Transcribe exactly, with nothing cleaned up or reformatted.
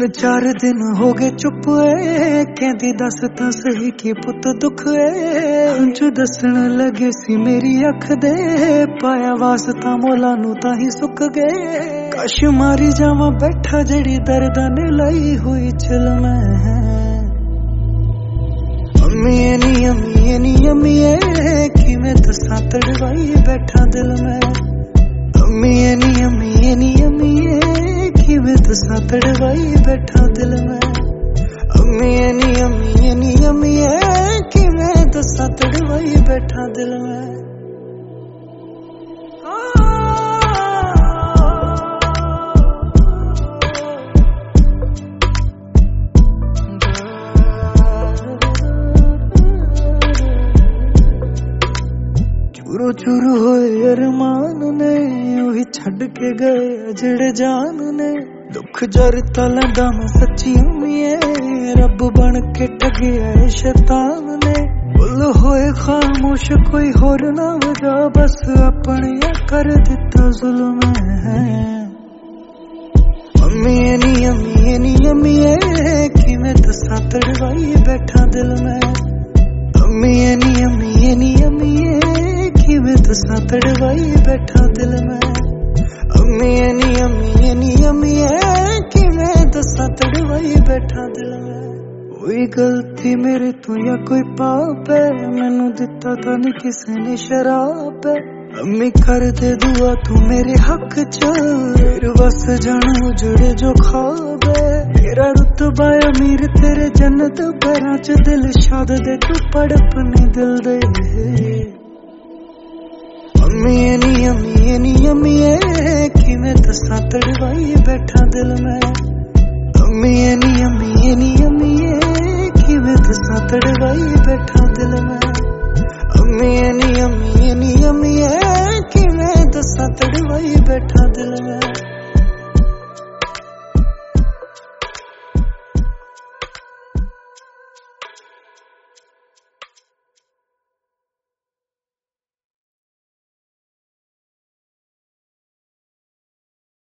तीन चार दिन हो गए चुप है, कहती दस तां सही की पुत दुख है। हंझू दसन लगे सी मेरी अख दे, पाया वास्ता मोला नू ताही सुक गए। कश मारी जावा बैठा जड़ी दर्दां ने लाई हुई चिल मैं है। अम्मी नी अम्मी नी अम्मी कि मैं दसा तड़वाई बैठा दिल में। अम्मी नी अम्मी नी अम्मी कि मैं दसा तड़वाई बैठा दिल में। अम्मी नी अम्मी नी अम्मी कि मैं दसा तड़वाई बैठा दिल में। चूरो चूरो होए अरमान ने उही छड़ के गए जेड़े जान ने। दुख जरता लंदा मैं सच्ची उम्मीए, रब बन के ठगे आए शैतान ने। बुल होए खामोश कोई होर ना वजा, बस अपने कर दिता जुल्म है। अम्मी नी अम्मी नी अम्मी कि मैं दसा तड़वाई बैठा दिल में। अम्मी नी अम्मी नी अम्मी कि मैं दसा तड़वाई बैठा दिल में। अम्मी नी अम्मी नी अम्मी कि मैं दसा तड़वाई बैठा दिल में। कोई गलती मेरे तो या कोई पाप है, मैनू दिता था नहीं किसी ने शराब है। अम्मी कर दे दुआ तू मेरे हक च, फिर बस जान उजड़े जो ख्वाब है। तेरा रुतबा अमीर तेरे जन्नत पैरां च, दिल शाद दे तू पड़ अपने दिल दे। अम्मी नी अम्मी नी अम्मी कि मैं दसा तड़वाई बैठा दिल में। अम्मी नी अम्मी नी अम्मी कि मैं दसा तड़वाई बैठा दिल में। अम्मी नी अम्मी नी अम्मी कि मैं दसा तड़वाई बैठा दिल में।